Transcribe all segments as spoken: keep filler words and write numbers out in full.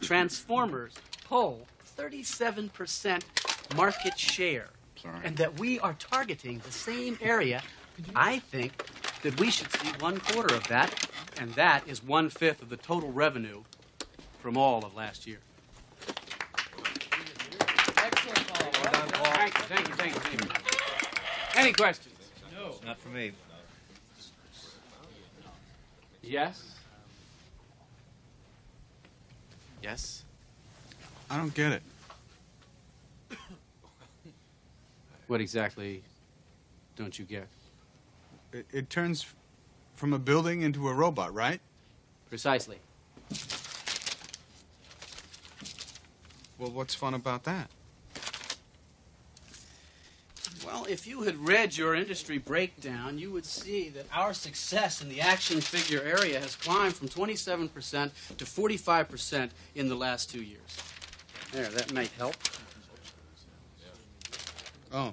Transformers pull thirty-seven percent market share. Sorry. And that we are targeting the same area, I think that we should see one quarter of that, and that is one-fifth of the total revenue from all of last year. Excellent, Paul. Well done, Paul. Thank you, thank you, thank you, thank you. Any questions? No. Not for me. Yes? Yes? I don't get it. What exactly don't you get? It, it turns from a building into a robot, right? Precisely. Well, what's fun about that? Well, if you had read your industry breakdown, you would see that our success in the action figure area has climbed from twenty-seven percent to forty-five percent in the last two years. There, that might help. Oh.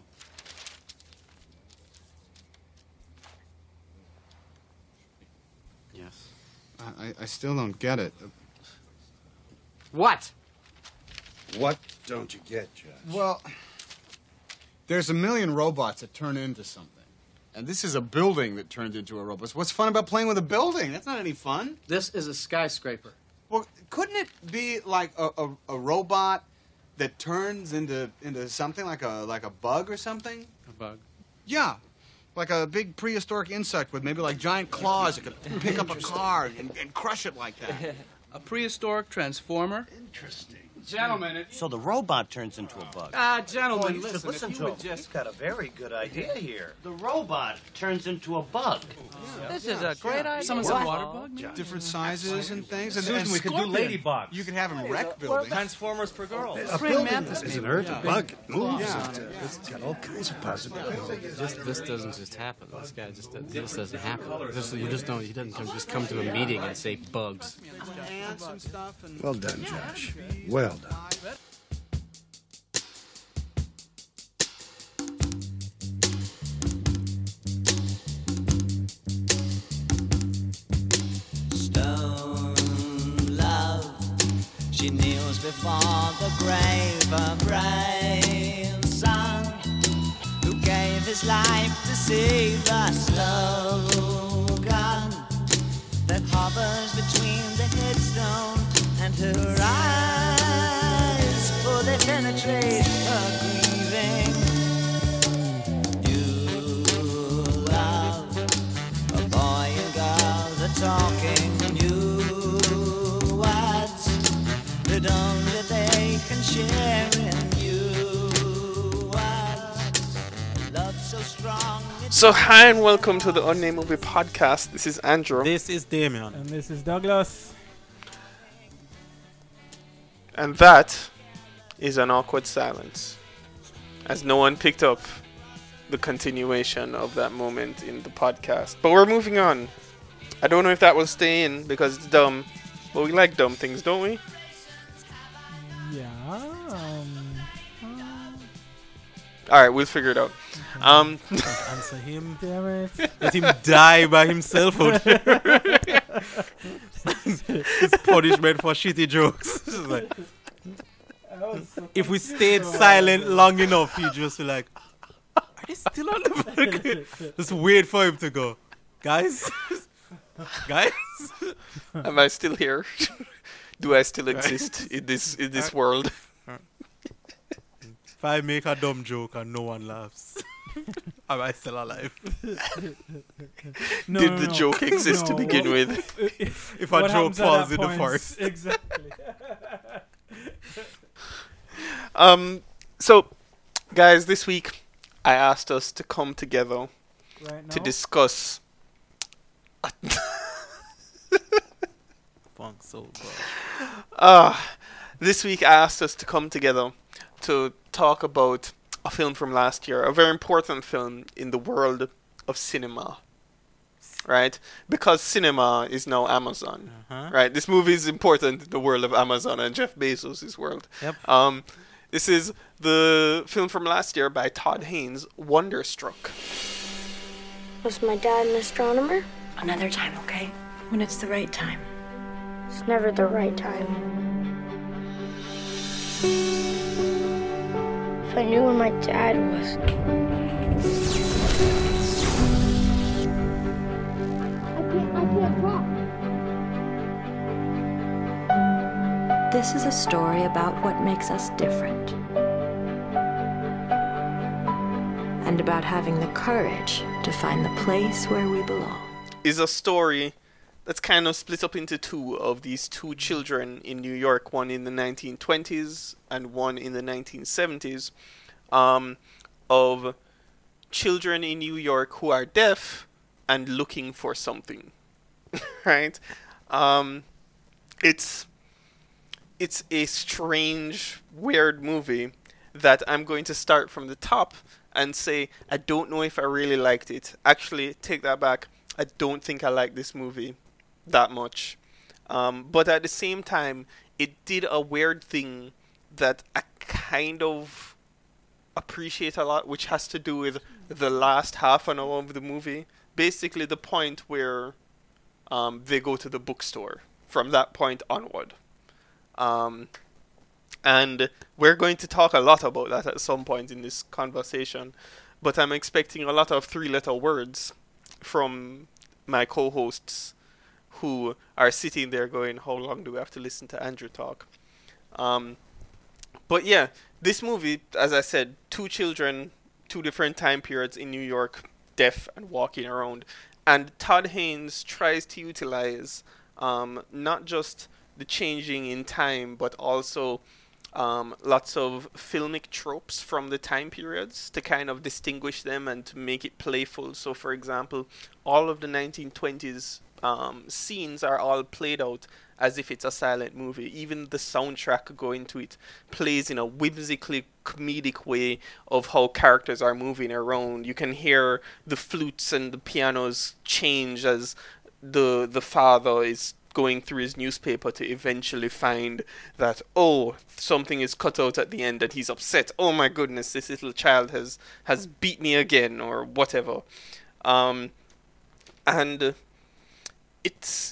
Yes. I, I still don't get it. What? What don't you get, Judge? Well, there's a million robots that turn into something. And this is a building that turned into a robot. So what's fun about playing with a building? That's not any fun. This is a skyscraper. Well, couldn't it be like a, a, a robot that turns into into something like a like a bug or something? A bug. Yeah. Like a big prehistoric insect with maybe like giant claws that could pick up a car and, and crush it like that. A prehistoric transformer? Interesting. Gentlemen, it, So the robot turns into a bug. ah, gentlemen, you should listen, listen if to you him. would just... He's got a very good idea here. The robot turns into a bug. This is a great idea. Someone said water bug? maybe? Different sizes and things. And, Susan, and we could do scorpion. ladybugs. You could have them wreck buildings. Transformers for girls. A Praying building mantis, is an maybe. earth Yeah. bug. It moves. Yeah. It, uh, It's got all kinds of possibilities. Just, this doesn't just happen. This guy just this doesn't happen. This, you just don't. He doesn't come, just come to a meeting and say bugs. Ants and stuff. And Well done, Josh. Well done. Stone love, she kneels before the grave, a brave son who gave his life to save the slogan that hovers between the headstone and her eyes, for they penetrate her grieving. You love a boy and girl, the talking new words that only they can share in you words. Love so strong. So hi and welcome to the Unnamed Movie Podcast. This is Andrew. This is Damien. And this is Douglas. And that is an awkward silence, as no one picked up the continuation of that moment in the podcast. But we're moving on. I don't know if that will stay in because it's dumb, but we like dumb things, don't we? Yeah. Um, uh, Alright, we'll figure it out. Um, Answer him. damn it. Let him die by himself out there. His punishment for shitty jokes. It's like, if we stayed silent long enough, he'd just be like, are they still on the podcast? Just wait for him to go. Guys? Guys? am I still here? Do I still exist in this in this world? If I make a dumb joke and no one laughs, am I still alive? No, Did no, the no. joke exist No, to begin what- with? If a what joke happens at falls that in the point- forest. Exactly. Um, so, guys, this week I asked us to come together Right now. to discuss. Funk soul, bro. Uh, this week I asked us to come together to talk about a film from last year, a very important film in the world of cinema. Right? Because cinema is now Amazon. Uh-huh. Right? This movie is important in the world of Amazon and Jeff Bezos' world. Yep. Um, this is the film from last year by Todd Haynes, Wonderstruck. Was my dad an astronomer? Another time, okay? When it's the right time. It's never the right time. if I knew where my dad was. I can't, I can't talk. This is a story about what makes us different. And about having the courage to find the place where we belong. Is a story that's kind of split up into two of these two children in New York, one in the nineteen twenties and one in the nineteen seventies, um, of children in New York who are deaf and looking for something, right? Um, it's it's a strange, weird movie that I'm going to start from the top and say I don't know if I really liked it. Actually, take that back. I don't think I like this movie that much. Um, but at the same time, it did a weird thing that I kind of appreciate a lot, which has to do with the last half an hour of the movie. Basically, the point where um, they go to the bookstore. From that point onward. Um, and we're going to talk a lot about that at some point in this conversation. But I'm expecting a lot of three-letter words from my co-hosts who are sitting there going, how long do we have to listen to Andrew talk? Um, but yeah, this movie, as I said, two children, two different time periods in New York, deaf and walking around. And Todd Haynes tries to utilize um, not just the changing in time, but also um, lots of filmic tropes from the time periods to kind of distinguish them and to make it playful. So, for example, all of the nineteen twenties um, scenes are all played out as if it's a silent movie. Even the soundtrack going to it plays in a whimsically comedic way of how characters are moving around. You can hear the flutes and the pianos change as the the father is going through his newspaper to eventually find that, oh, something is cut out at the end and he's upset. Oh my goodness, this little child has, has beat me again, or whatever. Um, and it's...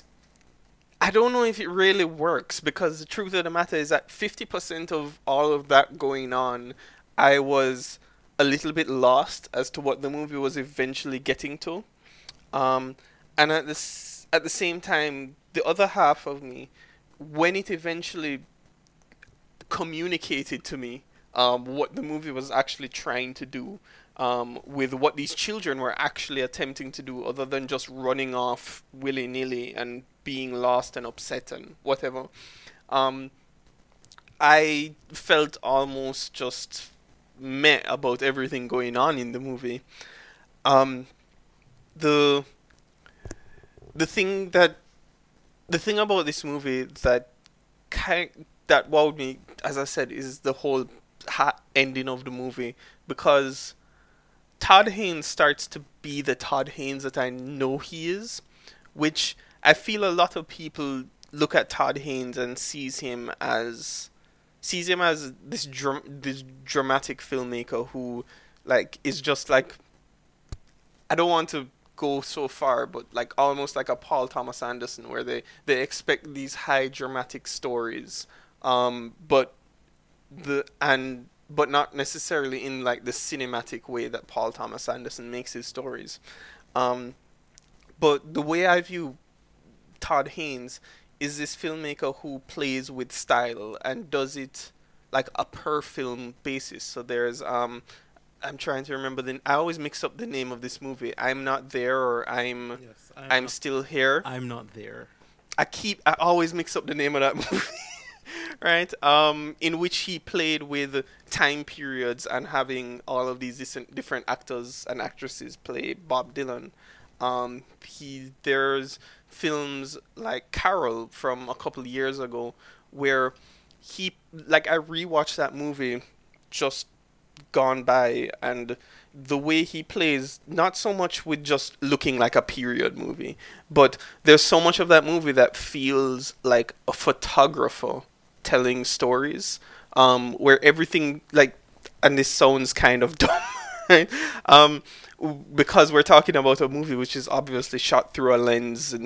I don't know if it really works, because the truth of the matter is that fifty percent of all of that going on, I was a little bit lost as to what the movie was eventually getting to. Um, and at the, s- at the same time, the other half of me, when it eventually communicated to me um, what the movie was actually trying to do, um, with what these children were actually attempting to do, other than just running off willy-nilly and being lost and upset and whatever, um, I felt almost just meh about everything going on in the movie. Um, the the thing that The thing about this movie that kind that wowed me, as I said, is the whole ha- ending of the movie, because Todd Haynes starts to be the Todd Haynes that I know he is, which I feel a lot of people look at Todd Haynes and sees him as sees him as this dram- this dramatic filmmaker who like is just like, I don't want to go so far, but like almost like a Paul Thomas Anderson, where they, they expect these high dramatic stories, um, but the and but not necessarily in like the cinematic way that Paul Thomas Anderson makes his stories. Um, but the way I view Todd Haynes is this filmmaker who plays with style and does it like a per film basis. So there's um. I'm trying to remember the. I always mix up the name of this movie. I'm Not There, or I'm. Yes, I'm, I'm not, Still Here. I'm Not There. I keep. I always mix up the name of that movie, right? Um, in which he played with time periods and having all of these different different actors and actresses play Bob Dylan. Um, he there's films like Carol from a couple of years ago where he like I rewatched that movie just gone by, and the way he plays, not so much with just looking like a period movie, but there's so much of that movie that feels like a photographer telling stories, um, where everything like, and this sounds kind of dumb, right? Um, because we're talking about a movie which is obviously shot through a lens and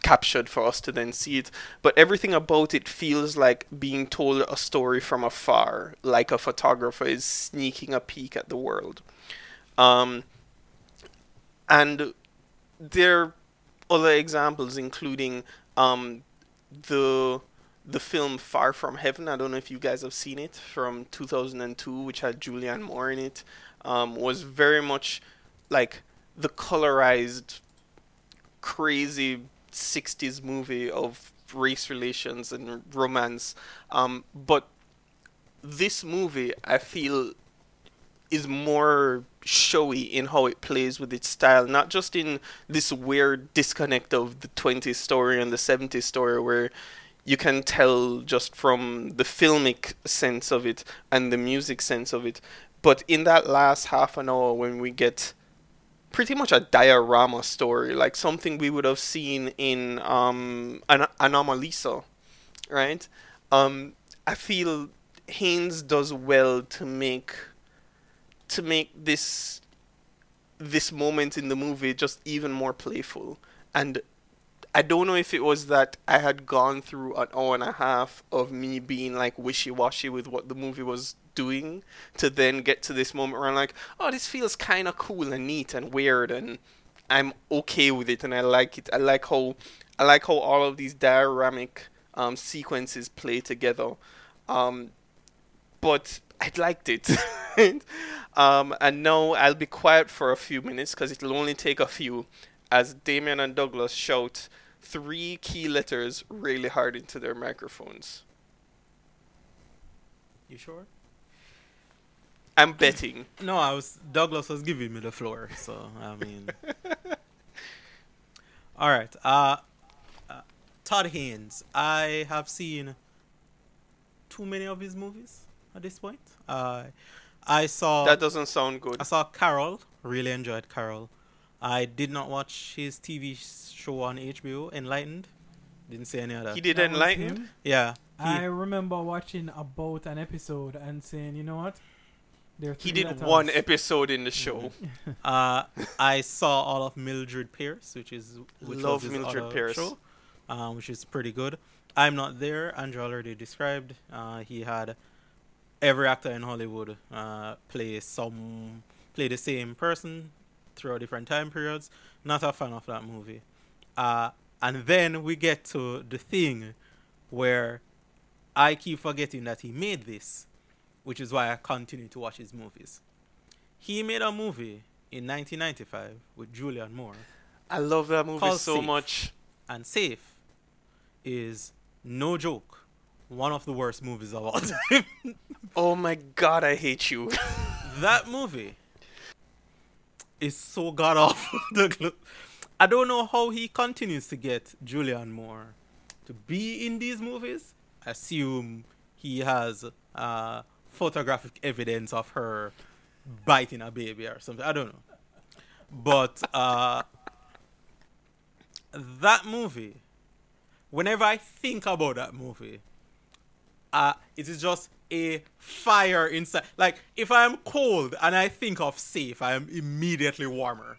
captured for us to then see it. But everything about it feels like being told a story from afar, like a photographer is sneaking a peek at the world. Um, and there are other examples, including um, the the film Far From Heaven. I don't know if you guys have seen it, from two thousand two, which had Julianne Moore in it. Um, was very much like the colorized, crazy sixties movie of race relations and romance. Um, but this movie, I feel, is more showy in how it plays with its style, not just in this weird disconnect of the twenties story and the seventies story, where you can tell just from the filmic sense of it and the music sense of it, but in that last half an hour when we get pretty much a diorama story, like something we would have seen in um, An- Anomalisa, right? Um, I feel Haynes does well to make to make this this moment in the movie just even more playful. And I don't know if it was that I had gone through an hour and a half of me being like wishy-washy with what the movie was doing to then get to this moment where I'm like, oh, this feels kind of cool and neat and weird, and I'm okay with it, and I like it. I like how I like how all of these dioramic um, sequences play together. Um, but I liked it. um, and now I'll be quiet for a few minutes because it'll only take a few, as Damien and Douglas shout three key letters really hard into their microphones. You sure? I'm betting. No, I was Douglas was giving me the floor, so I mean. All right. Uh, uh, Todd Haynes. I have seen too many of his movies at this point. Uh, I saw. That doesn't sound good. I saw Carol. Really enjoyed Carol. I did not watch his T V show on H B O, Enlightened. Didn't see any of that. He did That was Enlightened? him? Yeah. I remember watching about an episode and saying, you know what? There are He three did letters. one episode in the show. uh, I saw all of Mildred Pierce, which is which Love was his Mildred other Pierce. show, uh, which is pretty good. I'm Not There. Andrew already described. Uh, he had every actor in Hollywood uh, play some play the same person throughout different time periods. Not a fan of that movie. Uh, and then we get to the thing where I keep forgetting that he made this, which is why I continue to watch his movies. He made a movie in nineteen ninety-five with Julianne Moore. I love that movie called so Safe. much. And Safe is, no joke, one of the worst movies of all time. Oh my god, I hate you. That movie is so god awful. I don't know how he continues to get Julianne Moore to be in these movies. I assume he has uh, photographic evidence of her biting a baby or something. I don't know. But uh, that movie, whenever I think about that movie, uh, it is just a fire inside. Like, if I'm cold and I think of Safe, I am immediately warmer.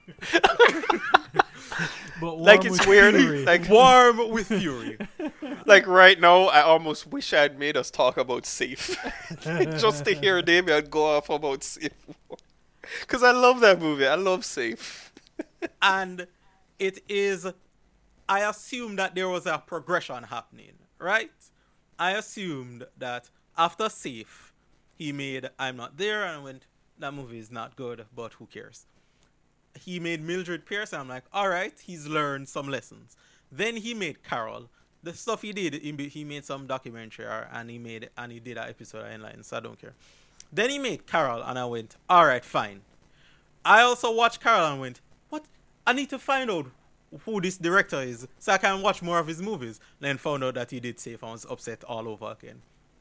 But Like warm it's with weird. fury. Like Warm with fury. Like right now, I almost wish I had made us talk about Safe, just to hear Damien go off about Safe, because I love that movie. I love Safe. And it is, I assume that there was a progression happening, right? I assumed that after Safe, he made I'm Not There, and I went, that movie is not good, but who cares? He made Mildred Pierce, and I'm like, all right, he's learned some lessons. Then he made Carol. The stuff he did, he he made some documentary, or- and he made and he did an episode of Enlightened, so I don't care. Then he made Carol, and I went, all right, fine. I also watched Carol and went, what? I need to find out who this director is so I can watch more of his movies. Then found out that he did Safe and was upset all over again.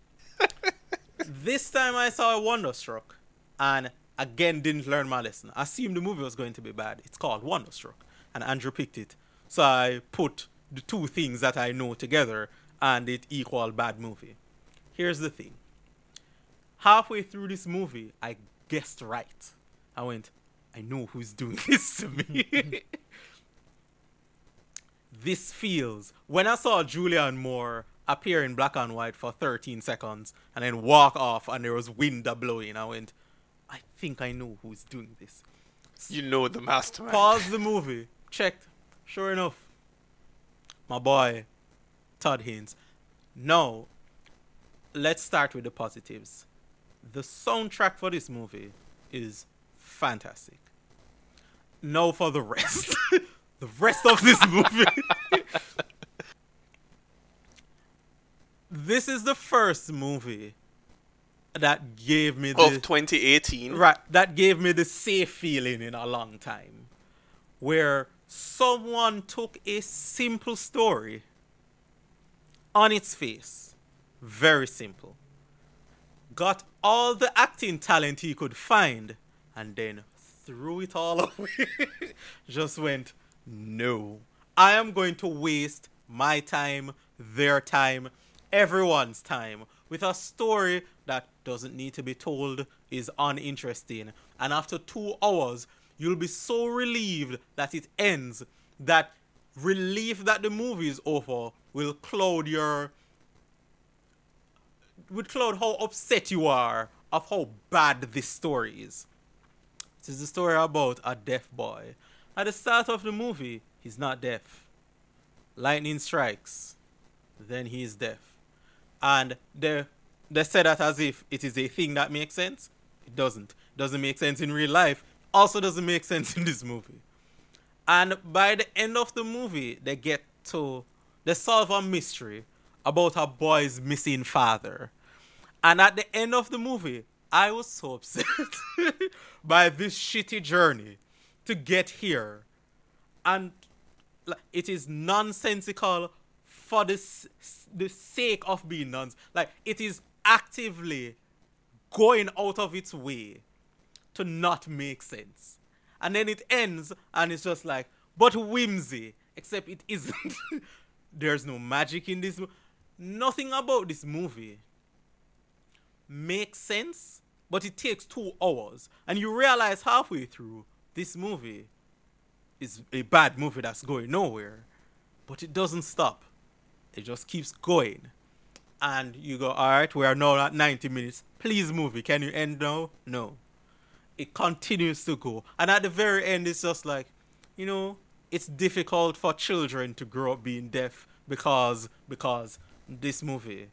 This time I saw Wonderstruck and again didn't learn my lesson. I assumed the movie was going to be bad. It's called Wonderstruck and Andrew picked it. So I put the two things that I know together and it equaled bad movie. Here's the thing. Halfway through this movie, I guessed right. I went, I know who's doing this to me. this feels. When I saw Julianne Moore appear in black and white for thirteen seconds and then walk off and there was wind a blowing, I went, I think I know who's doing this. You know the mastermind. Pause the movie. Checked. Sure enough. My boy, Todd Haynes. Now, let's start with the positives. The soundtrack for this movie is fantastic. Now for the rest. The rest of this movie. This is the first movie that gave me the... Of twenty eighteen. Right. That gave me the safe feeling in a long time. Where someone took a simple story on its face. Very simple. Got all the acting talent he could find and then threw it all away. Just went, no. I am going to waste my time, their time, everyone's time with a story that doesn't need to be told, is uninteresting. And after two hours, you'll be so relieved that it ends that relief that the movie is over will cloud your... would cloud how upset you are of how bad this story is. It is the story about a deaf boy. At the start of the movie, he's not deaf. Lightning strikes. Then he is deaf. And they, they say that as if it is a thing that makes sense. It doesn't. It doesn't make sense in real life. Also doesn't make sense in this movie. And by the end of the movie, they get to... they solve a mystery about a boy's missing father. And at the end of the movie, I was so upset by this shitty journey to get here. And it is nonsensical for the, the sake of being nonsensical. Like, it is actively going out of its way to not make sense. And then it ends and it's just like, but whimsy. Except it isn't. There's no magic in this. Nothing about this movie makes sense, but it takes two hours. And you realize halfway through, this movie is a bad movie that's going nowhere. But it doesn't stop. It just keeps going. And you go, all right, we are now at ninety minutes. Please, movie, can you end now? No. It continues to go. And at the very end, it's just like, you know, it's difficult for children to grow up being deaf because because this movie,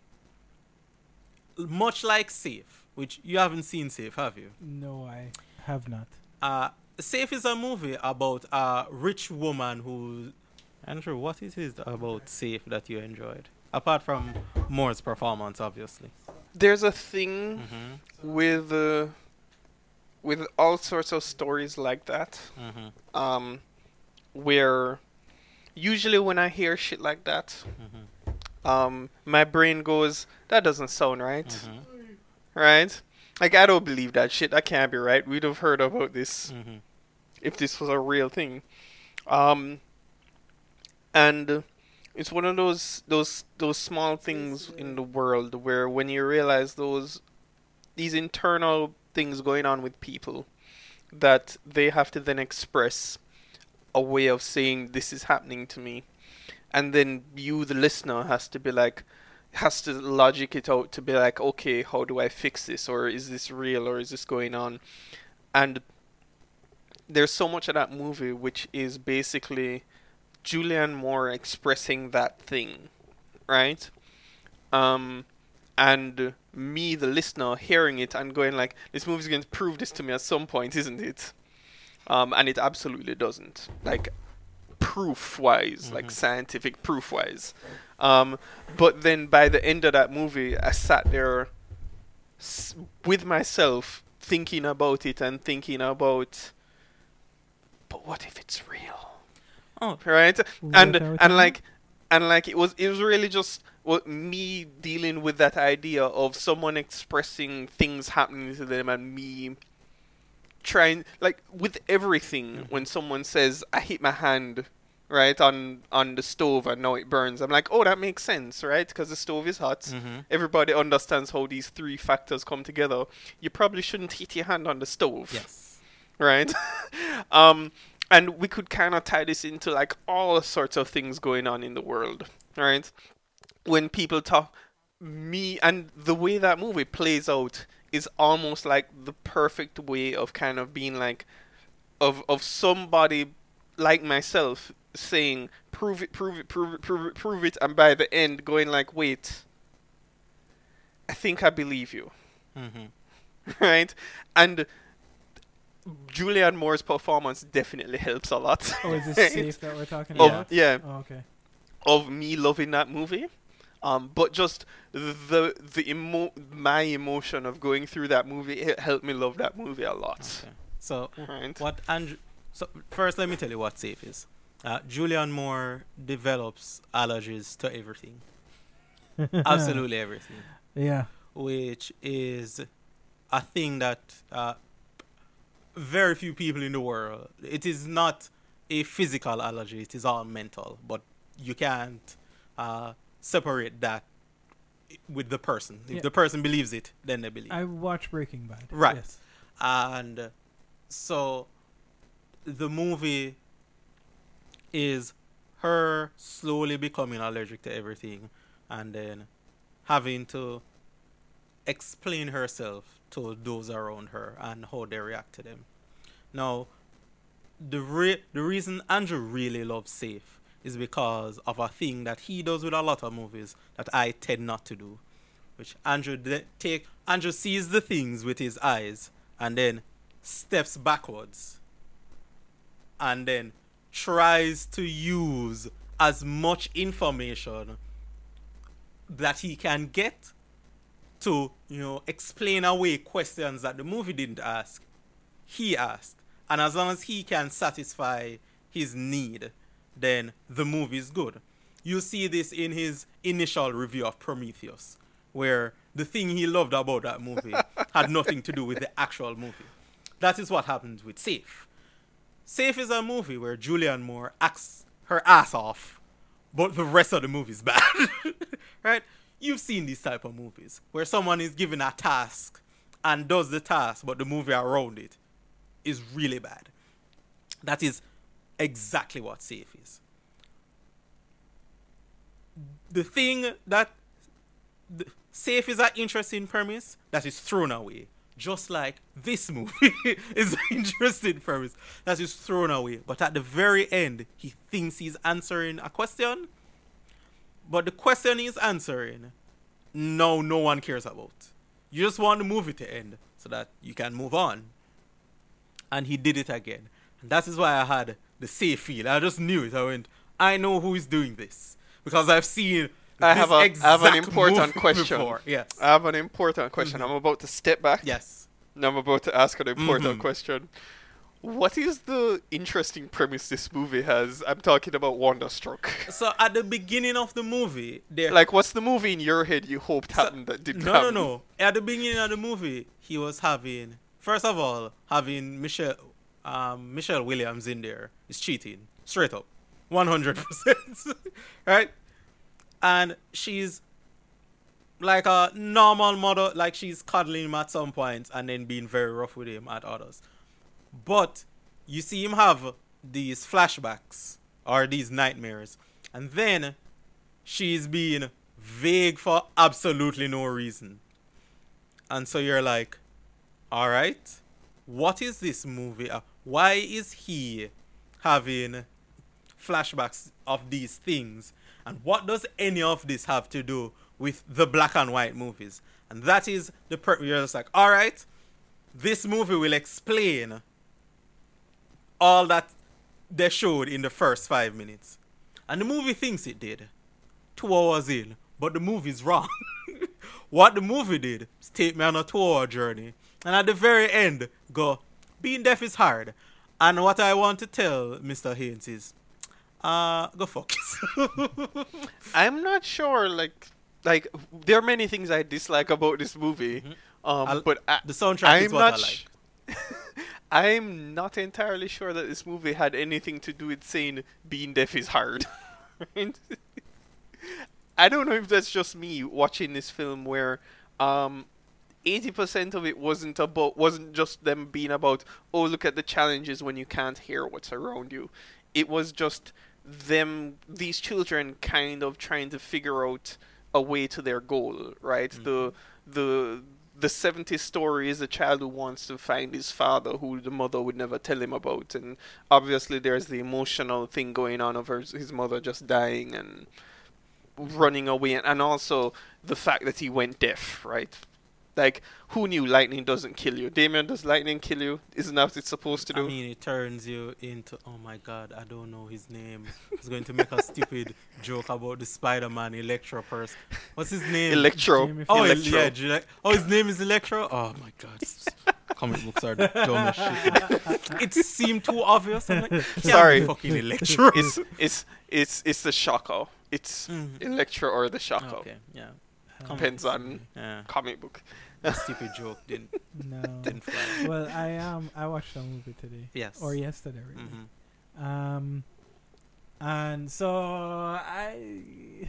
much like Safe, which you haven't seen Safe, have you? No, I have not. Uh, Safe is a movie about a rich woman who... Andrew, what is it about Safe that you enjoyed? Apart from Moore's performance, obviously. There's a thing mm-hmm. with uh, with all sorts of stories like that, mm-hmm. um, where usually when I hear shit like that, mm-hmm. um, my brain goes, that doesn't sound right. Mm-hmm. Right? Like, I don't believe that shit. That can't be right. We'd have heard about this mm-hmm. if this was a real thing. Um, and it's one of those those those small things in the world where when you realize those these internal things going on with people that they have to then express a way of saying this is happening to me, and then you, the listener, has to be like has to logic it out to be like, okay, how do I fix this, or is this real, or is this going on? And there's so much of that movie which is basically Julianne Moore expressing that thing, right? Um, and me, the listener, hearing it and going like, this movie's going to prove this to me at some point, isn't it? Um, and it absolutely doesn't. Like, proof-wise, Mm-hmm. like scientific proof-wise. Um, but then by the end of that movie, I sat there s- with myself thinking about it and thinking about, but what if it's real? Oh, right, What and are we and talking like and like it was it was really just well, me dealing with that idea of someone expressing things happening to them, and me trying, like, with everything. Mm-hmm. When someone says I hit my hand right on on the stove and now it burns, I'm like, oh, that makes sense, right? Because the stove is hot. Mm-hmm. Everybody understands how these three factors come together. You probably shouldn't hit your hand on the stove. Yes. Right? um, and we could kind of tie this into like all sorts of things going on in the world, right? When people talk, me and the way that movie plays out is almost like the perfect way of kind of being like, of of somebody like myself saying, prove it, prove it, prove it, prove it, prove it, and by the end going like, wait, I think I believe you. Mm-hmm. Right? And Julianne Moore's performance definitely helps a lot. Oh, is this right? Safe that we're talking Of- about? Yeah. Oh, okay. Of me loving that movie. Um, but just the the emo- my emotion of going through that movie, it helped me love that movie a lot. Okay. So Right. what Andrew? So first, let me tell you what Safe is. Uh, Julianne Moore develops allergies to everything, absolutely everything. Yeah. Which is a thing that uh, very few people in the world. It is not a physical allergy; it is all mental. But you can't uh, separate that with the person. If Yeah. the person believes it, then they believe. I watch Breaking Bad. Right. Yes. And uh, so the movie is her slowly becoming allergic to everything and then having to explain herself to those around her and how they react to them. Now, the re- the reason Andrew really loves Safe is because of a thing that he does with a lot of movies that I tend not to do, which Andrew de- take Andrew sees the things with his eyes and then steps backwards and then tries to use as much information that he can get to, you know, explain away questions that the movie didn't ask. He asked. And as long as he can satisfy his need, then the movie is good. You see this in his initial review of Prometheus, where the thing he loved about that movie had nothing to do with the actual movie. That is what happens with Safe. Safe is a movie where Julianne Moore acts her ass off, but the rest of the movie is bad. Right? You've seen these type of movies where someone is given a task and does the task, but the movie around it is really bad. That is exactly what Safe is. The thing that the, Safe is an interesting premise that is thrown away, just like this movie is an interesting premise that is thrown away. But at the very end, he thinks he's answering a question, but the question he's answering, no, no one cares about. You just want the movie to end so that you can move on. And he did it again. And that is why I had the Safe feel. I just knew it. I went, I know who is doing this. Because I've seen I this have, a, I have an exact important movie question. before. Yes. I have an important question. Mhm. I'm about to step back. Yes. And I'm about to ask an important Mhm. question. What is the interesting premise this movie has? I'm talking about Wonderstruck. So at the beginning of the movie, there Like, what's the movie in your head you hoped So- happened that didn't No, happen? no, no. At the beginning of the movie, he was having, first of all, having Michelle, um, Michelle Williams in there is cheating. Straight up. one hundred percent. Right? And she's like a normal mother, like she's cuddling him at some points and then being very rough with him at others. But you see him have these flashbacks or these nightmares. And then she's being vague for absolutely no reason. And so you're like, all right, what is this movie? Uh, why is he having flashbacks of these things? And what does any of this have to do with the black and white movies? And that is the per- you're just like, all right, this movie will explain all that they showed in the first five minutes. And the movie thinks it did. Two hours in. But the movie's wrong. What the movie did is take me on a two-hour journey. And at the very end, go, being deaf is hard. And what I want to tell Mister Haynes is, uh, go fuck yourself. I'm not sure, like, like, there are many things I dislike about this movie. Um, I'll- but I, the soundtrack I'm is what not I sh- like. I'm not entirely sure that this movie had anything to do with saying being deaf is hard. Right? I don't know if that's just me watching this film where um, eighty percent of it wasn't about wasn't just them being about, oh, look at the challenges when you can't hear what's around you. It was just them, these children kind of trying to figure out a way to their goal, right? Mm-hmm. The the the seventies story is a child who wants to find his father, who the mother would never tell him about, and obviously there's the emotional thing going on of her, his mother just dying and running away, and, and also the fact that he went deaf, right? Like, who knew lightning doesn't kill you? Damien, does lightning kill you? Isn't that what it's supposed to do? I mean, it turns you into, oh my god, I don't know his name. I was going to make a stupid joke about the Spider-Man Electro person. What's his name? Electro. Oh, Electro. Yeah, Gila- oh, his name is Electro? Oh my god. Comic books are the dumbest shit. It seemed too obvious. I'm like, can't Sorry. be fucking Electro. It's, it's, it's, it's the Shocker. It's Mhm. Electro or the Shocker. Okay, yeah. Depends on Yeah. comic book. A stupid joke didn't No. didn't fly. Well, I um I watched a movie today. Yes. Or yesterday, really. Mhm. Um, and so I,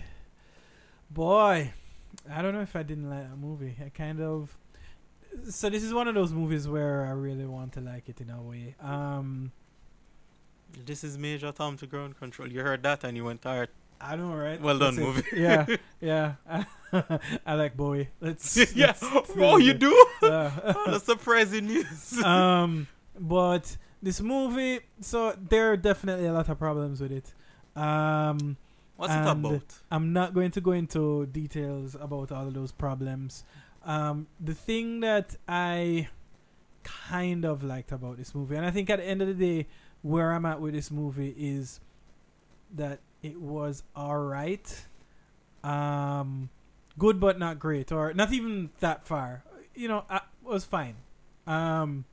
boy, I don't know if I didn't like that movie. I kind of. So this is one of those movies where I really want to like it in a way. Um, This is Major Tom to Ground Control. You heard that and you went tired. I know, right? Well done, That's it. movie. Yeah, yeah. I like Bowie. Let's. Yeah. let's Oh, really you good. do? Yeah. Oh, that's surprising news. um, but this movie, so there are definitely a lot of problems with it. Um, What's it and about? I'm not going to go into details about all of those problems. Um, the thing that I kind of liked about this movie, and I think at the end of the day, where I'm at with this movie is that it was alright. Um, good but not great, or not even that far. You know, I was fine. Um,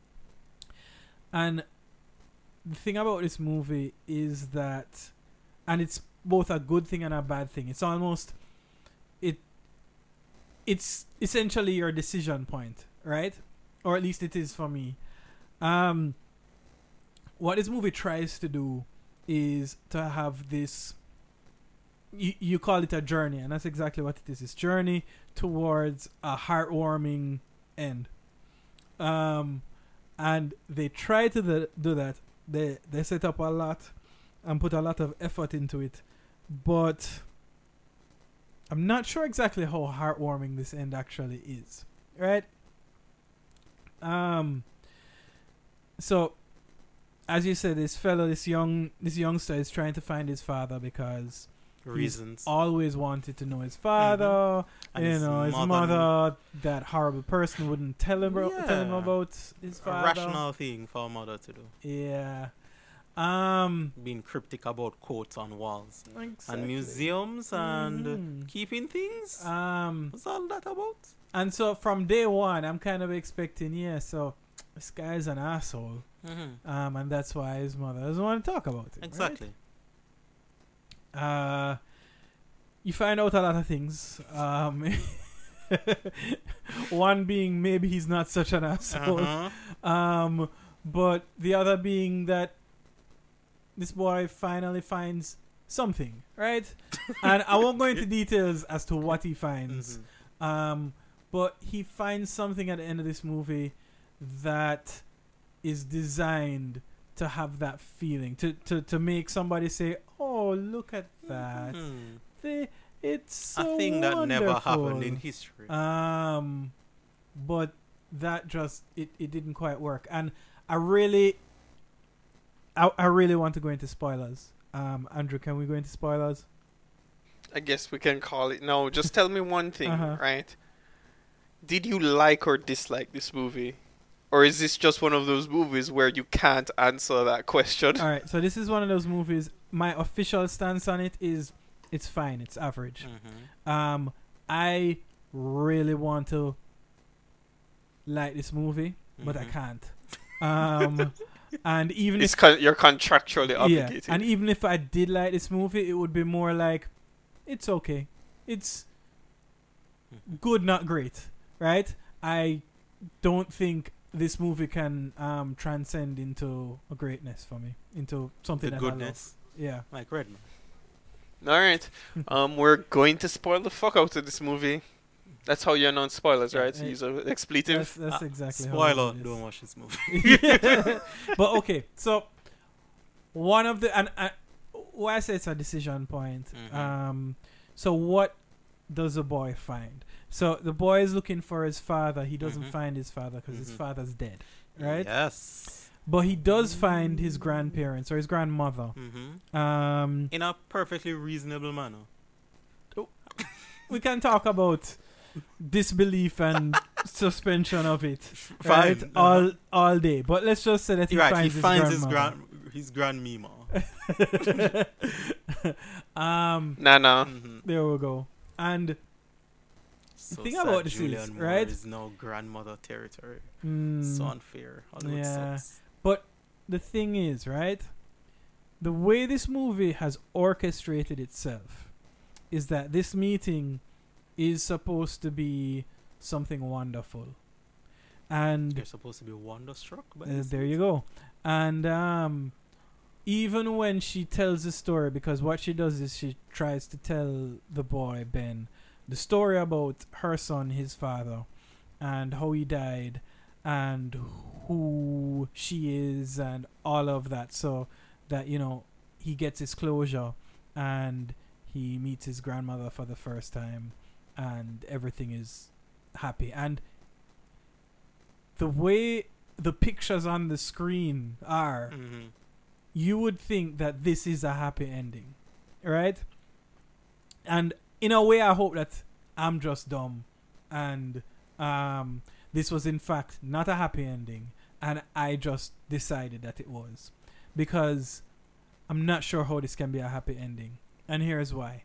and the thing about this movie is that, and it's both a good thing and a bad thing. It's almost, it, it's essentially your decision point, right? Or at least it is for me. Um, what this movie tries to do is to have this, you, you call it a journey, and that's exactly what it is. It's journey towards a heartwarming end. Um, and they try to the, do that. They they set up a lot and put a lot of effort into it, but I'm not sure exactly how heartwarming this end actually is, right? Um. So, as you said, this fellow, this young, this youngster is trying to find his father because Reasons. he's always wanted to know his father. Mm-hmm. You his know, his mother- mother, that horrible person, wouldn't tell him about, tell him Yeah. about his A father. rational thing for a mother to do. Yeah. Um. Being cryptic about quotes on walls Exactly. and museums and Mhm. keeping things. Um. What's all that about? And so from day one, I'm kind of expecting, yeah, so this guy's an asshole. Mhm. Um, and that's why his mother doesn't want to talk about it. Exactly. Right? Uh, you find out a lot of things. Um, one being maybe he's not such an asshole. Uh-huh. Um, but the other being that this boy finally finds something, right? And I won't go into details as to what he finds. Mhm. Um, but he finds something at the end of this movie that is designed to have that feeling, to, to, to make somebody say, oh, look at that. Mhm. The, it's so A thing that never happened wonderful." in history. Um, but that just, it, it didn't quite work. And I really, I, I really want to go into spoilers. Um, Andrew, can we go into spoilers? I guess we can call it. No, just tell me one thing, Uh-huh. right? Did you like or dislike this movie? Or is this just one of those movies where you can't answer that question? All right, so this is one of those movies. My official stance on it is it's fine, it's average. Mhm. Um, I really want to like this movie, but I Mhm. can't. Um, and even It's if con- you're contractually yeah, obligated. and even if I did like this movie, it would be more like it's okay, it's good, not great, right? I don't think this movie can um, transcend into a greatness for me, into something The that I goodness. love. Yeah. Like Redman. All right, um, we're going to spoil the fuck out of this movie. That's how you announce spoilers, right? Yeah. Use an expletive. That's, that's Ah, exactly spoiler, how it is. don't watch this movie. But okay, so one of the and uh, why I say it's a decision point. Mhm. Um, so what does the boy find? So the boy is looking for his father. He doesn't Mhm. find his father because his Mhm. father's dead, right? Yes. But he does find his grandparents or his grandmother. Mm-hmm. Um, In a perfectly reasonable manner. we can talk about disbelief and suspension of it, Fine. right? Uh-huh. All all day. But let's just say that he right, finds he his finds his grandmother. grand his grand Mima. um, Nah, nah. Mhm. there we go. And So thing sad about this is, Julianne Moore right? is now grandmother territory. mm, So unfair. Hollywood yeah. sucks. But the thing is, right? The way this movie has orchestrated itself is that this meeting is supposed to be something wonderful. And You're supposed to be wonderstruck by Uh, this there you go. And um, even when she tells the story, because what she does is she tries to tell the boy, Ben, the story about her son, his father, and how he died, and who she is, and all of that. So that, you know, he gets his closure and he meets his grandmother for the first time, and everything is happy. And the way the pictures on the screen are, Mhm. you would think that this is a happy ending, right? And in a way, I hope that I'm just dumb, and um, this was in fact not a happy ending, and I just decided that it was, because I'm not sure how this can be a happy ending, and here's why.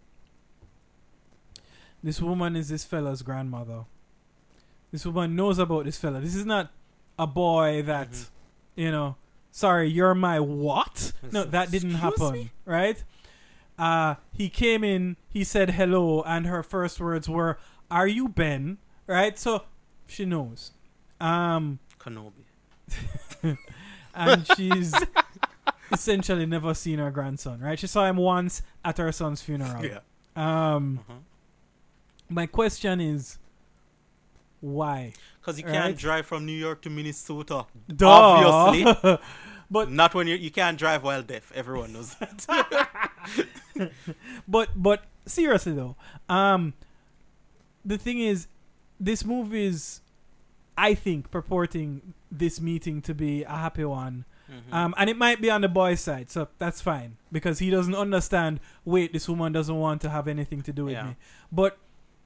This woman is this fella's grandmother. This woman knows about this fella. This is not a boy that, Mhm. you know, sorry, you're my what? No, that didn't Excuse happen, me? right? Uh, he came in, he said hello, and her first words were, "Are you Ben?" Right? So she knows. Um, Kenobi. and she's essentially never seen her grandson, right? She saw him once at her son's funeral. Yeah. Um, Uh-huh. my question is, why? Because you Right? can't drive from New York to Minnesota. Duh. Obviously. But not when you you can't drive while deaf. Everyone knows that. but but seriously though, um, the thing is, this movie is, I think, purporting this meeting to be a happy one. Mhm. Um, and it might be on the boy's side, so that's fine, because he doesn't understand, wait, this woman doesn't want to have anything to do with Yeah. me. But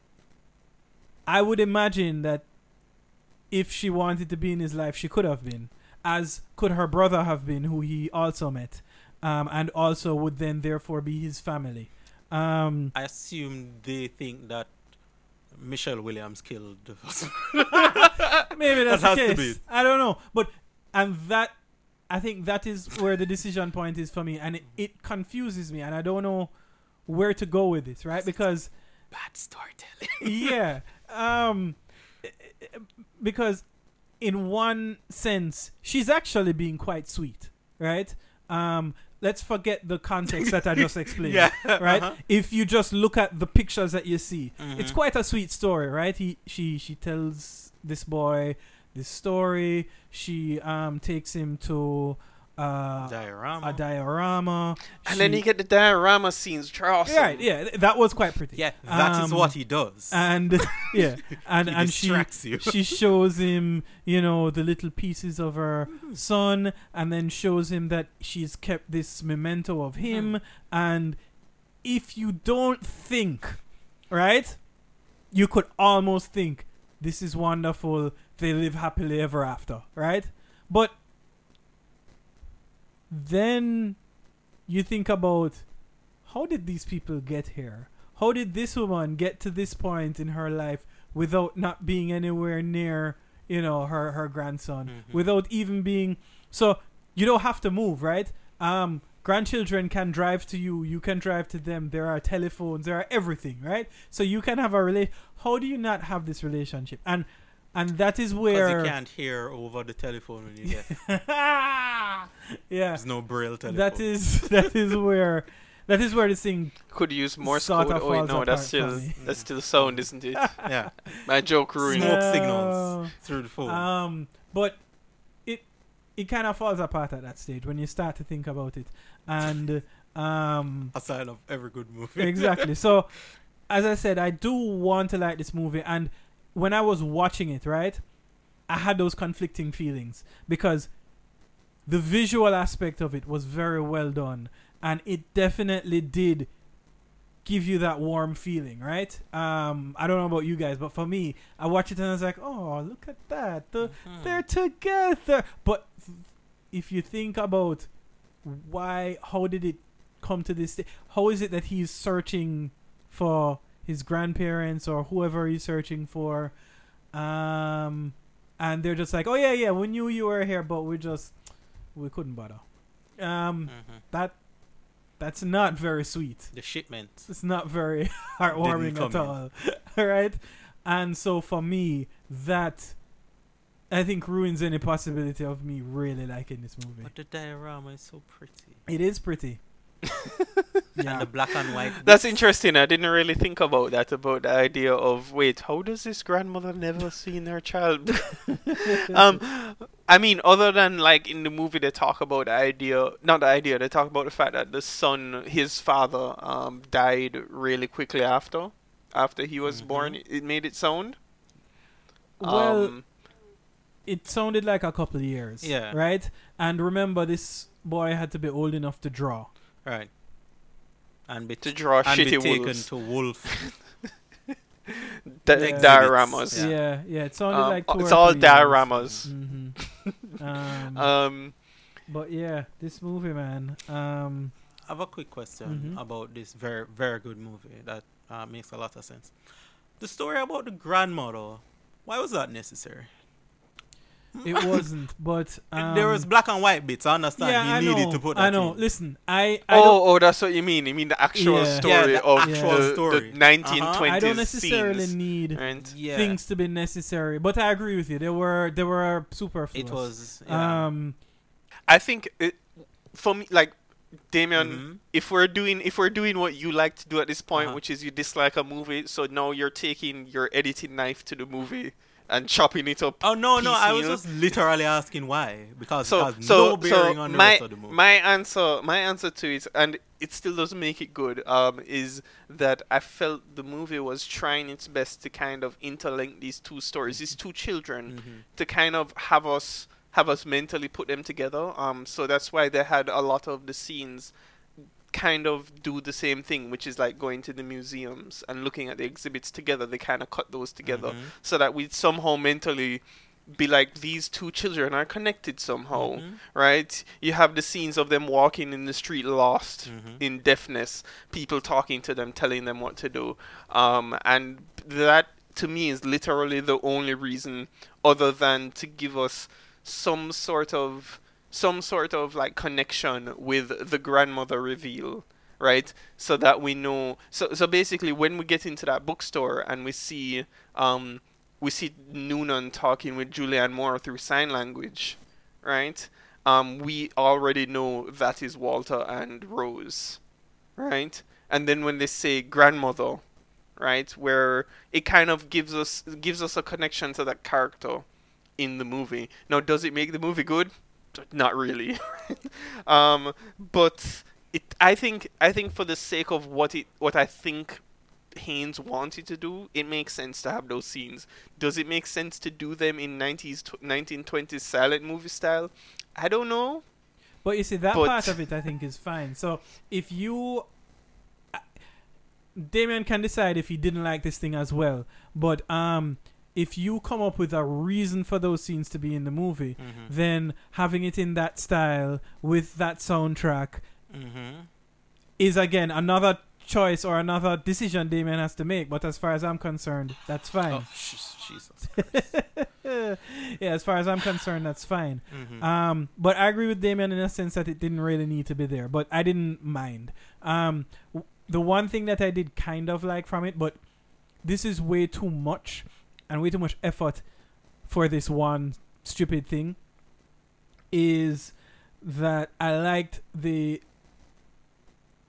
I would imagine that if she wanted to be in his life, she could have been, as could her brother have been, who he also met, um, and also would then therefore be his family. Um, I assume they think that Michelle Williams killed the husband. maybe that's That the has to case. be it. I don't know, but and that I think that is where the decision point is for me, and it, it confuses me, and I don't know where to go with this, right? Because bad storytelling. yeah, um, because in one sense, she's actually being quite sweet, right? Um, let's forget the context that I just explained, Yeah, right? uh-huh. If you just look at the pictures that you see, it's Mhm. quite a sweet story, right? He, she, she tells this boy this story. She um takes him to uh, diorama. a diorama, And She- then you get the diorama scenes, Charles. Right, yeah, th- that was quite pretty. Yeah, that is Um, what he does. And yeah, and He and she distracts you. she shows him, you know, the little pieces of her son, and then shows him that she's kept this memento of him. And if you don't think, right, you could almost think this is wonderful. They live happily ever after, right? But then you think about, how did these people get here? How did this woman get to this point in her life without not being anywhere near, you know, her, her grandson, Mhm. without even being... So you don't have to move, right? Um, grandchildren can drive to you. You can drive to them. There are telephones. There are everything, right? So you can have a relation. How do you not have this relationship? And and that is Because where... you can't hear over the telephone when you get yeah. There's no braille telephone. That is that is where that is where this thing could use Morse sort code. of Oh wait, falls no, that's apart for still me. that's still sound, isn't it? Yeah. My joke ruined. Smoke No. signals through the phone. Um, but it it kind of falls apart at that stage when you start to think about it, and um, A sign of every good movie. exactly. So, as I said, I do want to like this movie, and when I was watching it, right, I had those conflicting feelings because the visual aspect of it was very well done, and it definitely did give you that warm feeling, right? Um, I don't know about you guys, but for me, I watched it and I was like, "Oh, look at that! The, Mm-hmm. They're together." But if you think about why, how did it come to this? sta- How is it that he's searching for his grandparents or whoever he's searching for? Um, and they're just like, "Oh yeah, yeah, we knew you were here, but we just we couldn't bother." Um, Mhm. that that's not very sweet. The shipment. It's not very heartwarming Didn't at come all. All right, and so for me, that I think ruins any possibility of me really liking this movie. But the diorama is so pretty. It is pretty. And Yeah. the black and white. That's bits. interesting. I didn't really think about that, about the idea of, wait, how does this grandmother never seen their child? um, I mean, other than like in the movie, they talk about the idea, not the idea, they talk about the fact that the son, his father, um, died really quickly after, after he was Mhm. born. It made it sound. Well, Um, it sounded like a couple of years. Yeah. Right. And remember, this boy had to be old enough to draw. Right. And be, to draw and be shitty taken wolves. to wolf. Di- Yeah. dioramas. Yeah. Yeah. Yeah. It sounded Um, like two it's or all three years. dioramas. Mhm. um, Um, but yeah, this movie, man. Um, I have a quick question Mhm. about this very, very good movie that uh, makes a lot of sense. The story about the grandmother, why was that necessary? it wasn't, but um, there was black and white bits. I understand. Yeah, he I needed know. to put that I know. in. Listen, I. I oh, don't, oh, that's what you mean. You mean the actual Yeah. story Yeah, the of actual the, story. the nineteen twenties I don't necessarily scenes, need right? Yeah. things to be necessary, but I agree with you. They were they were superfluous. It was. Yeah. Um, I think it, for me, like Damien, Mhm. if we're doing if we're doing what you like to do at this point, Uh-huh. which is you dislike a movie, so now you're taking your editing knife to the movie and chopping it up. Oh no, no! I was piecemeal. just literally asking why because So, it has so, no bearing so on the my rest of the movie. my answer, my answer to it, and it still doesn't make it good. Um, is that I felt the movie was trying its best to kind of interlink these two stories, these two children, Mhm. to kind of have us have us mentally put them together. Um, so that's why they had a lot of the scenes kind of do the same thing, which is like going to the museums and looking at the exhibits together. They kind of cut those together Mhm. so that we'd somehow mentally be like, these two children are connected somehow, Mhm. right? You have the scenes of them walking in the street lost Mhm. in deafness, people talking to them, telling them what to do. Um, and that, to me, is literally the only reason, other than to give us some sort of some sort of like connection with the grandmother reveal, right? So that we know. So so basically, when we get into that bookstore and we see um we see Noonan talking with Julianne Moore through sign language, right? Um, we already know that is Walter and Rose, right? And then when they say grandmother, right, where it kind of gives us gives us a connection to that character in the movie. Now, does it make the movie good? Not really. um, but it. I think. I think for the sake of what it, what I think Haynes wanted to do, it makes sense to have those scenes. Does it make sense to do them in nineties, nineteen twenties silent movie style? I don't know. but you see, that But- part of it, I think, is fine. So if you, uh, Damien can decide if he didn't like this thing as well. But um, if you come up with a reason for those scenes to be in the movie, Mhm. then having it in that style with that soundtrack Mhm. is again another choice or another decision Damien has to make. But as far as I'm concerned, that's fine. Oh, sh- Jesus. Yeah, as far as I'm concerned, that's fine. Mhm. Um, but I agree with Damien in a sense that it didn't really need to be there, but I didn't mind. Um, w- the one thing that I did kind of like from it, but this is way too much and way too much effort for this one stupid thing, is that I liked the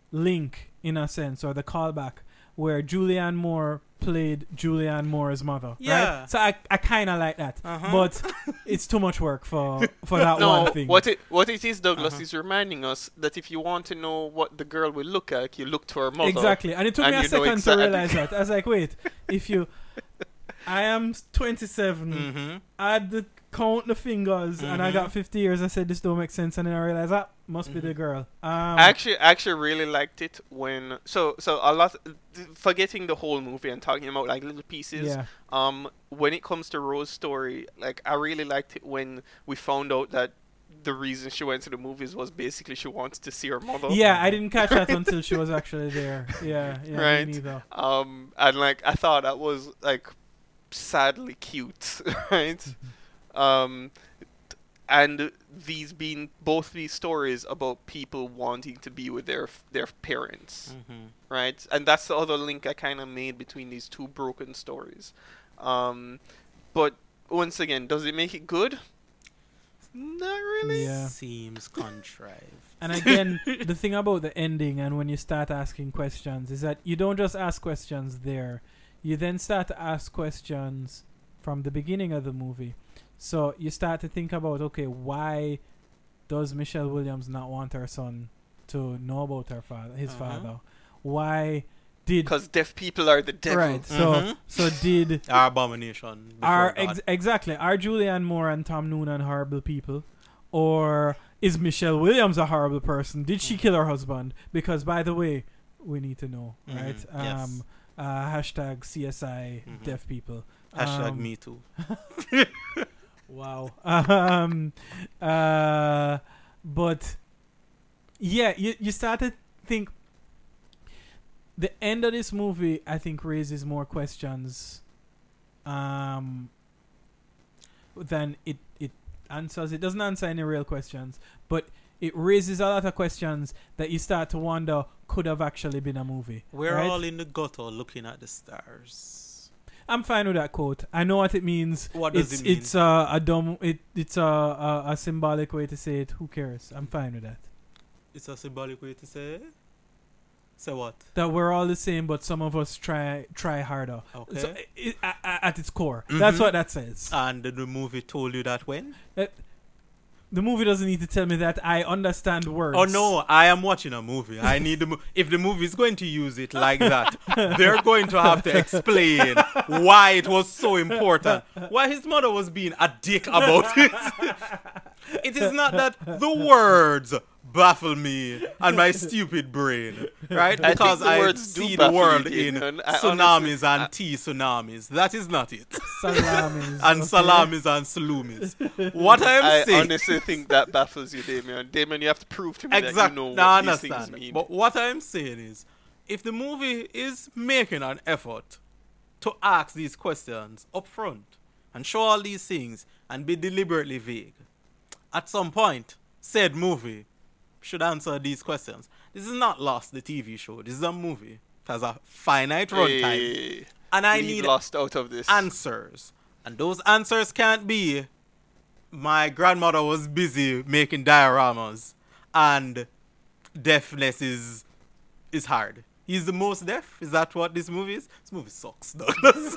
link in a sense, or the callback, where Julianne Moore played Julianne Moore's mother. Yeah. Right? So I, I kind of like that. Uh-huh. But it's too much work for, for that no, one thing. what it what it is, Douglas, Uh-huh. is reminding us that if you want to know what the girl will look like, you look to her mother. Exactly. And it took me a you know second exactly- to realize that. I was like, wait, if you... I am twenty-seven. Mm-hmm. I had to count the fingers, and I got fifty years. I said, this don't make sense. And then I realized, that must be the girl. Um, I actually I actually really liked it when so so a lot forgetting the whole movie and talking about like little pieces. Yeah. Um, when it comes to Rose's story, like I really liked it when we found out that the reason she went to the movies was basically she wanted to see her mother. Yeah, I didn't catch that until she was actually there. Yeah, yeah, right. me neither. Um, and like I thought that was like sadly cute, right? Um, and these being both these stories about people wanting to be with their their parents, Mhm. right? And that's the other link I kind of made between these two broken stories. Um, but once again, does it make it good? Not really. Yeah. Seems contrived. And again, the thing about the ending and when you start asking questions is that you don't just ask questions there. You then start to ask questions from the beginning of the movie. So you start to think about, okay, why does Michelle Williams not want her son to know about her father, his Uh-huh. father? Why did... Because deaf people are the devil. Right, so, Mhm. so did... Our abomination. before Are God. ex- exactly. Are Julianne Moore and Tom Noonan horrible people? Or is Michelle Williams a horrible person? Did she kill her husband? Because, by the way, we need to know, Mhm, right? yes. Um, uh, hashtag C S I Mhm. deaf people. Hashtag Um, me too. Wow. um, uh, but, yeah, you, you start to think... The end of this movie, I think, raises more questions um, than it, it answers. It doesn't answer any real questions, but it raises a lot of questions that you start to wonder could have actually been a movie. We're right? all in the gutter looking at the stars. I'm fine with that quote. I know what it means. What does it's, it mean? It's uh, a dumb. It it's a, a a symbolic way to say it. Who cares? I'm fine with that. It's a symbolic way to say it? Say what? That we're all the same, but some of us try try harder. Okay. So, it, at, at its core, Mhm. that's what that says. And the movie told you that when? Uh, the movie doesn't need to tell me that. I understand words. Oh no, I am watching a movie. I need the mo- if the movie is going to use it like that, they're going to have to explain why it was so important. Why his mother was being a dick about it. It is not that the words baffle me and my stupid brain, right? I think Because the I, words do see the baffle you, world Damon. in I tsunamis honestly- and I- tea tsunamis. That is not it. Salamis. and okay. salamis and salumis. What I am I saying. honestly think that baffles you, Damien. Damien, you have to prove to me that Exactly. you know Now, I what these things understand. mean. But what I'm saying is, if the movie is making an effort to ask these questions up front and show all these things and be deliberately vague, at some point, said movie should answer these questions. This is not Lost, the T V show. This is a movie. It has a finite runtime. Hey, And I leave need Lost out of this. answers. And those answers can't be my grandmother was busy making dioramas and deafness is is hard. He's the most deaf? Is that what this movie is? This movie sucks, Douglas.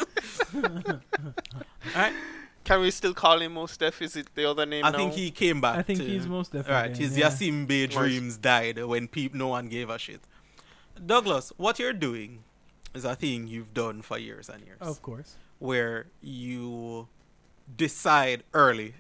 Alright? Can we still call him most deaf? Is it the other name I now? think he came back. I think to- he's most deaf Right, again, his yeah. Yasim Bey dreams died when peop- no one gave a shit. Douglas, what you're doing is a thing you've done for years and years. Of course. Where you decide early.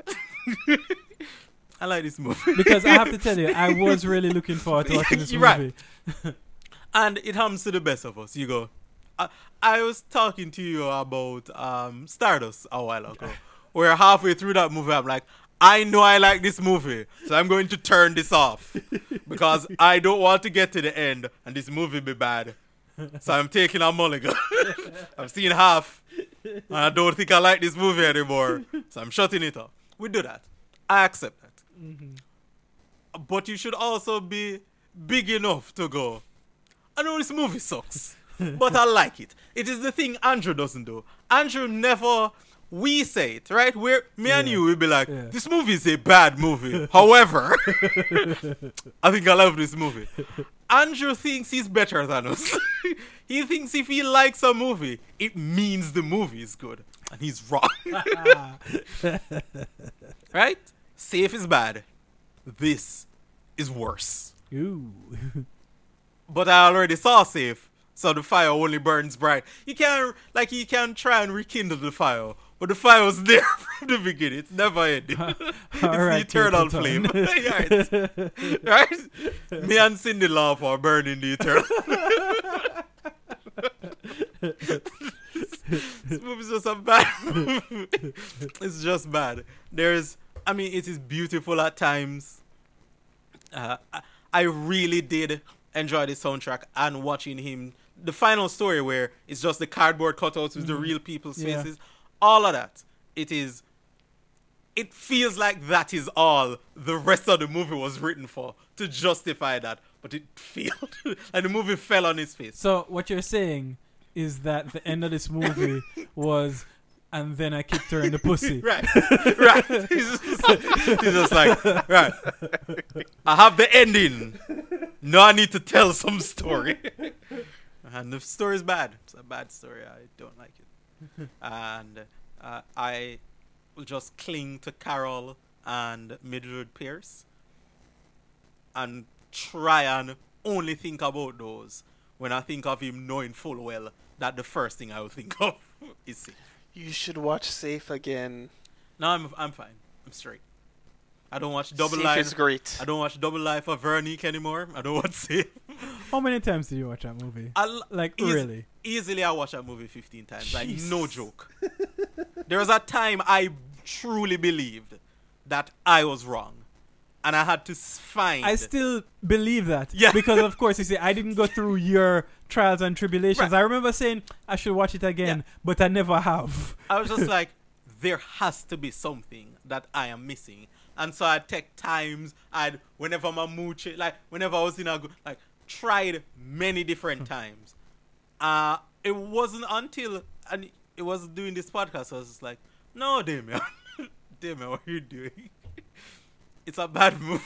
I like this movie. Because I have to tell you, I was really looking forward to watching this You're movie. right. And it happens to the best of us. You go, I, I was talking to you about um, Stardust a while ago. Where halfway through that movie, I'm like, I know I like this movie, so I'm going to turn this off. Because I don't want to get to the end and this movie be bad. So I'm taking a mulligan. I've seen half. And I don't think I like this movie anymore. So I'm shutting it off. We do that. I accept that. Mm-hmm. But you should also be big enough to go, I know this movie sucks, but I like it. It is the thing Andrew doesn't do. Andrew never we say it, right? Where me and Yeah. you will be like, Yeah. this movie is a bad movie. However, I think I love this movie. Andrew thinks he's better than us. He thinks if he likes a movie, it means the movie is good. And he's wrong. Right? Safe is bad. This is worse. Ooh. But I already saw Safe, so the fire only burns bright. You can't, like, you can try and rekindle the fire, but the fire was there from the beginning. It's never ending. It's Alright, the eternal Capleton. flame. Right? Right? Me and Cindy Lauper are burning the eternal This movie's just a bad movie. It's just bad. There's, I mean, it is beautiful at times. Uh, I, I really did enjoy the soundtrack and watching him. The final story where it's just the cardboard cutouts with the real people's Yeah. faces. All of that. It is. It feels like that is all the rest of the movie was written for, to justify that. But it failed. And the movie fell on his face. So what you're saying is that the end of this movie was, and then I kicked her in the pussy. Right, right. He's just, he's just like, right. I have the ending. Now I need to tell some story. And the story is bad. It's a bad story. I don't like it. And uh, I will just cling to Carol and Mildred Pierce and try and only think about those when I think of him, knowing full well that the first thing I will think of is Safe. You should watch Safe again. No, I'm I'm fine. I'm straight. I don't watch Double Safe Life. is great. I don't watch Double Life of Veronique anymore. I don't watch Safe. How many times did you watch that movie? I l- like eas- really? Easily, I watched that movie fifteen times. Like, Jesus. no joke. There was a time I truly believed that I was wrong, and I had to s- find. I still believe that. Yeah. Because of course you see I didn't go through your trials and tribulations. Right. I remember saying I should watch it again, Yeah. but I never have. I was just like, there has to be something that I am missing. And so I'd take times, I'd, whenever my mood changed, like, whenever I was in a good, like, tried many different times. Uh, it wasn't until, and it was doing this podcast, I was just like, no, Damien, Damien, what are you doing? It's a bad movie.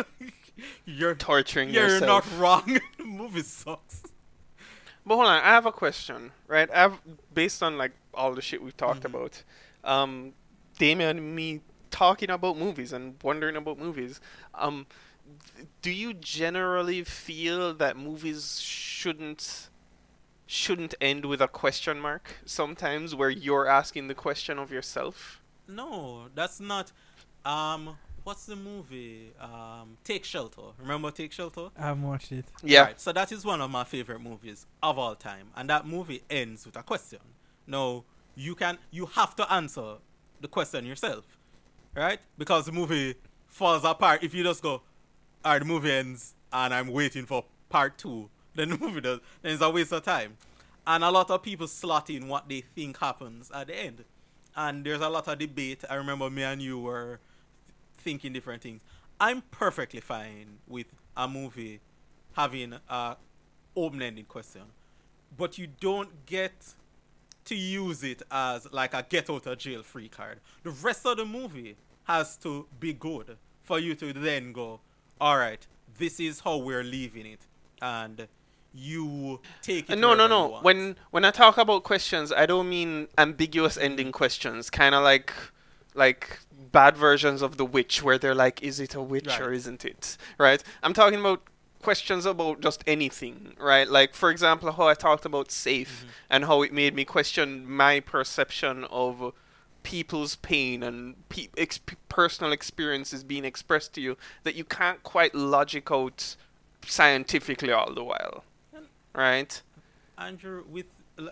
You're torturing You're yourself. not wrong. The movie sucks. But hold on, I have a question, right? I've, based on, like, all the shit we've talked Mm-hmm. about, um, Damien and me talking about movies and wondering about movies, um, th- do you generally feel that movies shouldn't shouldn't end with a question mark sometimes, where you're asking the question of yourself? No, that's not. Um, what's the movie? Um, Take Shelter. Remember Take Shelter? I haven't watched it. Yeah. Right, so that is one of my favorite movies of all time, and that movie ends with a question. No, you can. You have to answer the question yourself, right? Because the movie falls apart if you just go, "Alright, the movie ends, and I'm waiting for part two." Then the movie does. Then it's a waste of time, and a lot of people slot in what they think happens at the end, and there's a lot of debate. I remember me and you were thinking different things. I'm perfectly fine with a movie having a open-ended question, but you don't get to use it as like a get out of jail free card. The rest of the movie has to be good for you to then go, all right, this is how we're leaving it, and you take it. No, no, wherever you no. want. When when I talk about questions, I don't mean ambiguous ending questions, kind of like like bad versions of The Witch, where they're like, is it a witch Right. or isn't it? Right? I'm talking about questions about just anything, right? Like, for example, how I talked about Safe Mm-hmm. and how it made me question my perception of people's pain and pe- ex- personal experiences being expressed to you that you can't quite logic out scientifically all the while, right? Andrew, with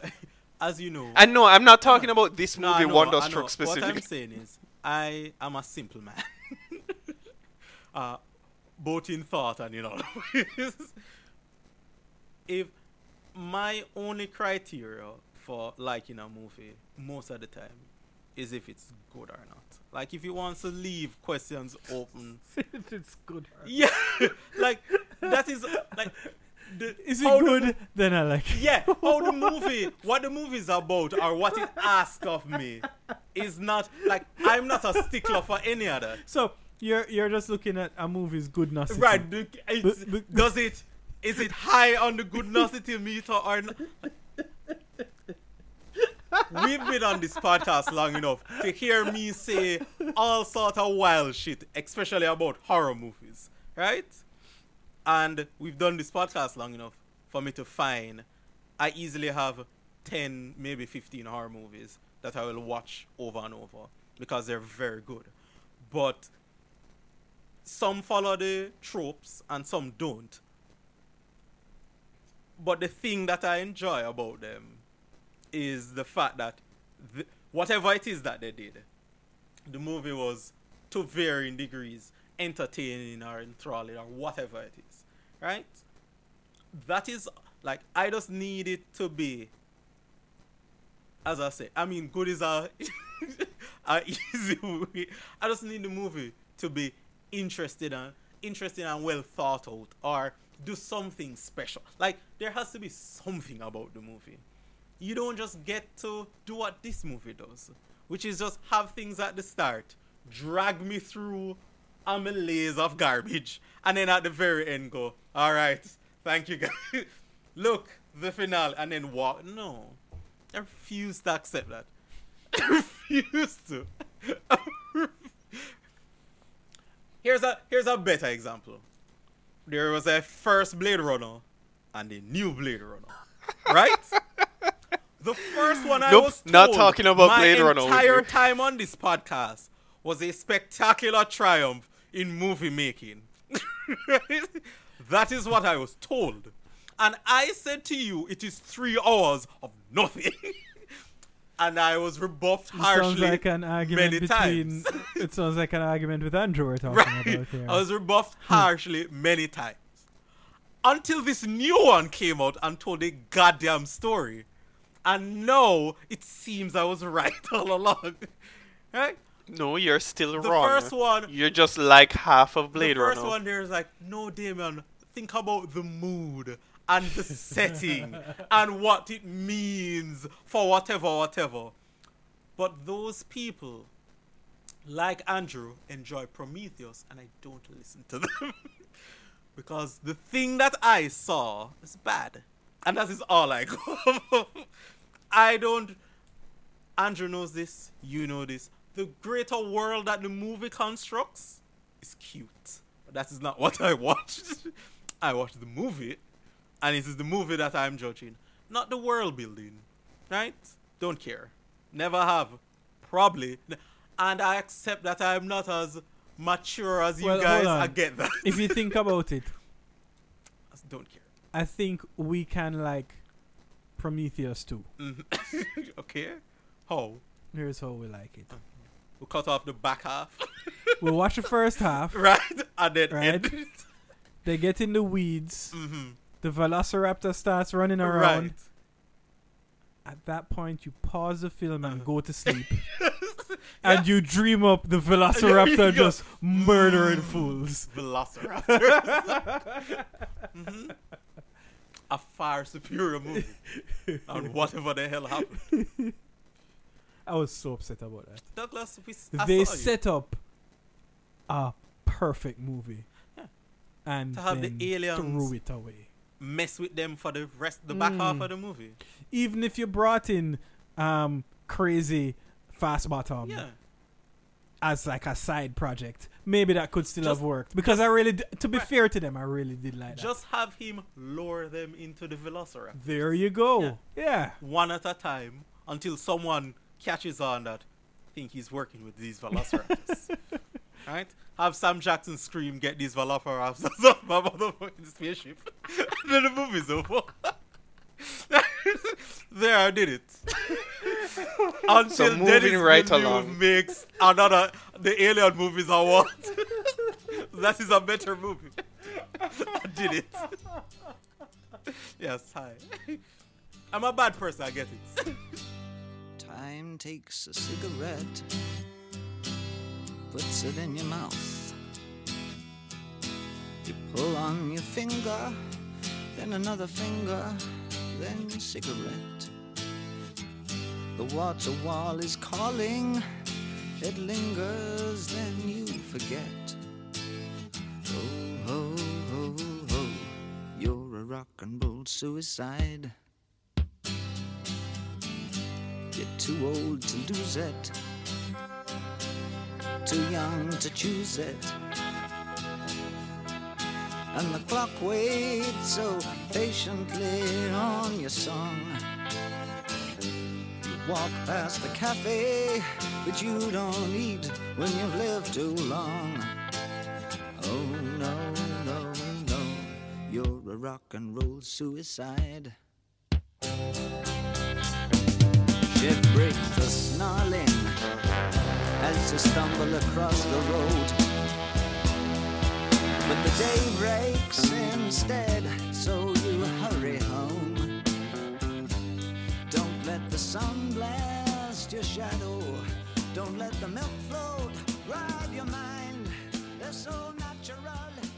as you know, And no, I'm not talking about this No, movie, I know, I know. Wonderstruck, What specifically. I'm saying is, I am a simple man, uh, both in thought and in other ways. If my only criteria for liking a movie most of the time is if it's good or not. Like, if you want to leave questions open, It's good. yeah, like that is like. The, Is how it the good? mo- Then I like it. yeah, how the movie, what the movie is about, or what it asks of me, is not like I'm not a stickler for any other. So you're you're just looking at a movie's goodness. Right? do- it's- Does it is it high on the goodnosity meter or not? We've been on this podcast long enough to hear me say all sort of wild shit, especially about horror movies, right? And we've done this podcast long enough for me to find I easily have ten, maybe fifteen horror movies that I will watch over and over because they're very good. But some follow the tropes and some don't. But the thing that I enjoy about them is the fact that th- whatever it is that they did, the movie was to varying degrees entertaining or enthralling or whatever it is, right? That is like I just need it to be, as I say, I mean, good is a, a easy movie. I just need the movie to be interested and interesting and well thought out, or do something special. Like there has to be something about the movie. You don't just get to do what this movie does, which is just have things at the start, drag me through a malaise of garbage, and then at the very end go, all right, thank you guys. Look, the finale, and then walk. No, I refuse to accept that. I refuse to. here's a here's a better example. There was a first Blade Runner and a new Blade Runner, right? The first one I Nope, was told not talking about my Blade Runner with entire you. time on this podcast was a spectacular triumph in movie making. That is what I was told. And I said to you, it is three hours of nothing. And I was rebuffed It harshly sounds like an argument many between. times. It sounds like an argument with Andrew we're talking Right. about here. I was rebuffed harshly many times. Until this new one came out and told a goddamn story. And now it seems I was right all along. Right? No, you're still The wrong. first one- You're just like half of Blade the first Runner. one there's like, no, Damien, think about the mood and the setting and what it means for whatever, whatever. But those people, like Andrew, enjoy Prometheus, and I don't listen to them. Because the thing that I saw is bad. And that is all I go. I don't... Andrew knows this, you know this. The greater world that the movie constructs is cute. But that is not what I watched. I watched the movie, and it is the movie that I'm judging, not the world building. Right? Don't care. Never have. Probably. And I accept that I'm not as mature as you Well, guys. hold on. I get that. If you think about it, I just don't care. I think we can like Prometheus too. Mhm. Okay. How? Here's how we like it. We'll cut off the back half. We'll watch the first half. Right? And then Right. end it. They get in the weeds. Mhm. The Velociraptor starts running around. Right. At that point, you pause the film and go to sleep. And you dream up the Velociraptor There you go. just murdering fools. Velociraptors. Mhm. A far superior movie. And whatever the hell happened. I was so upset about that. Douglas, we, s- I They saw you. set up a perfect movie. Yeah. And To have the then aliens threw it away. Mess with them for the rest, the back Mm. half of the movie. Even if you brought in um, crazy Fast Bottom Yeah. as like a side project, maybe that could still Just- have worked. Because I really, d- to be Right. fair to them, I really did like that. Just have him lower them into the Velociraptor. There you go. Yeah. Yeah. One at a time until someone catches on that think he's working with these Velociraptors. Right? Have Sam Jackson scream, get these Velociraptors off my motherfucking spaceship. And then the movie's over. There, I did it. Until So moving Dennis right Villeneuve along. makes another, the alien movies I want. That is a better movie. I did it. Yes, hi. I'm a bad person, I get it. Time takes a cigarette, puts it in your mouth. You pull on your finger, then another finger, then cigarette. The water wall is calling. It lingers, then you forget. Oh, ho, ho, ho, you're a rock and roll suicide. You're too old to lose it, too young to choose it. And the clock waits so patiently on your song. You walk past the cafe, but you don't eat when you've lived too long. Oh no, no, no, you're a rock and roll suicide. Shit breaks the snarling as you stumble across the road. But the day breaks instead, so you hurry home. Don't let the sun blast your shadow. Don't let the milk float rob your mind. They're so natural.